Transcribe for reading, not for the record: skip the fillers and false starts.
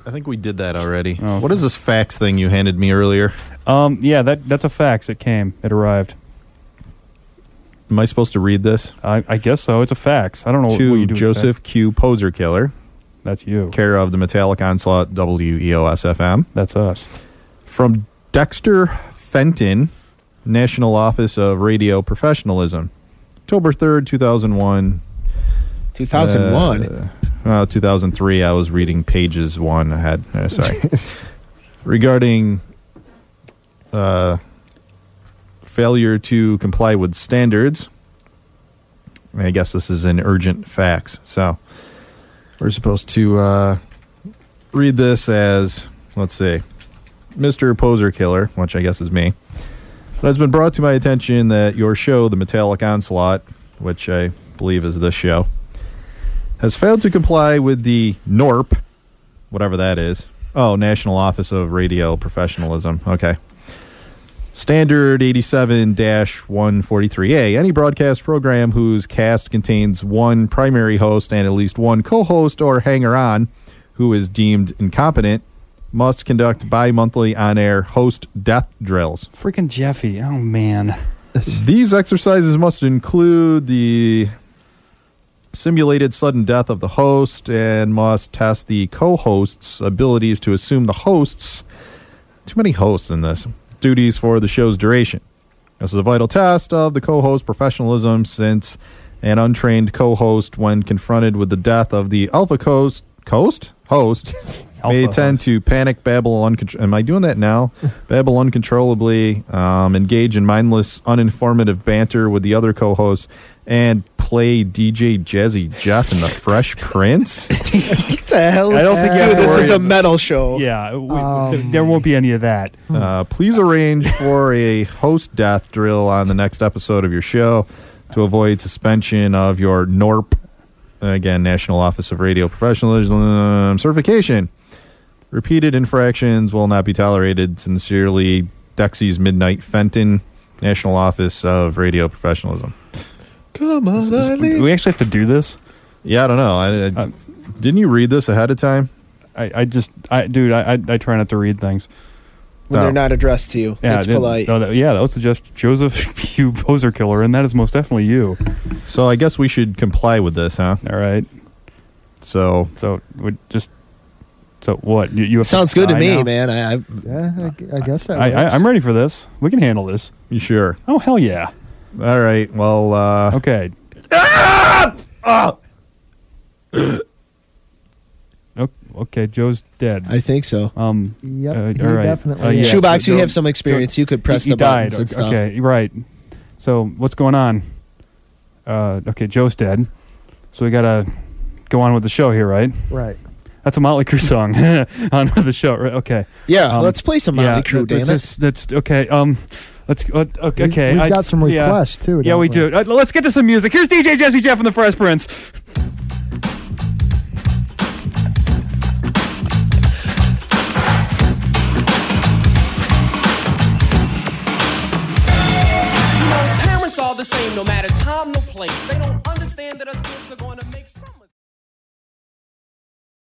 I think we did that already. Oh. What is this fax thing you handed me earlier? Yeah, that's a fax. It arrived. Am I supposed to read this? I guess so. It's a fax. I don't know what To you do. Joseph Q. Poser Killer. That's you. Care of the Metallic Onslaught WEOS-FM. That's us. From Dexter Fenton, National Office of Radio Professionalism. October 3rd, 2001. 2001? 2003. I was reading pages one ahead. Sorry. Regarding failure to comply with standards. I guess this is an urgent fax. So we're supposed to read this as, let's see, Mr. Poser Killer, which I guess is me. It has been brought to my attention that your show, The Metallic Onslaught, which I believe is this show, has failed to comply with the NORP, whatever that is. Oh, National Office of Radio Professionalism. Okay. Standard 87-143A. Any broadcast program whose cast contains one primary host and at least one co-host or hanger-on who is deemed incompetent must conduct bi-monthly on-air host death drills. Freaking Jeffy. Oh, man. These exercises must include the simulated sudden death of the host and must test the co-host's abilities to assume the host's, too many hosts in this, duties for the show's duration. This is a vital test of the co-host professionalism, since an untrained co-host, when confronted with the death of the alpha host may tend to panic, babble, am I doing that now? Babble uncontrollably, engage in mindless, uninformative banter with the other co-hosts, and play DJ Jazzy Jeff in the Fresh Prince. What the hell? I don't think you have to this worry is a metal show. Yeah, there won't be any of that. Please arrange for a host death drill on the next episode of your show to avoid suspension of your NORP, again, National Office of Radio Professionalism certification. Repeated infractions will not be tolerated. Sincerely, Dexy's Midnight Fenton, National Office of Radio Professionalism. Come on, Do we actually have to do this? Yeah, I don't know. Didn't you read this ahead of time? I try not to read things. When they're not addressed to you. Yeah, it's polite. That was just Joseph Q. Poser Killer, and that is most definitely you. So I guess we should comply with this, huh? All right. So we just... So what? You have sounds good to me, now? man. I guess that I'm ready for this. We can handle this. You sure? Oh, hell yeah. All right. Well, okay. Okay, Joe's dead. I think so. Yep, he all right. definitely is. Shoebox, so you have some experience. You could press he the buttons died. and stuff. Okay, right. So what's going on? Okay, Joe's dead. So we got to go on with the show here, right? Right. That's a Motley Crue song on the show, right? Okay. Yeah, let's play some Motley Crue, damn it. That's okay. Let's okay. We've got some requests too. Yeah, we do. Let's get to some music. Here's DJ Jazzy Jeff and the Fresh Prince.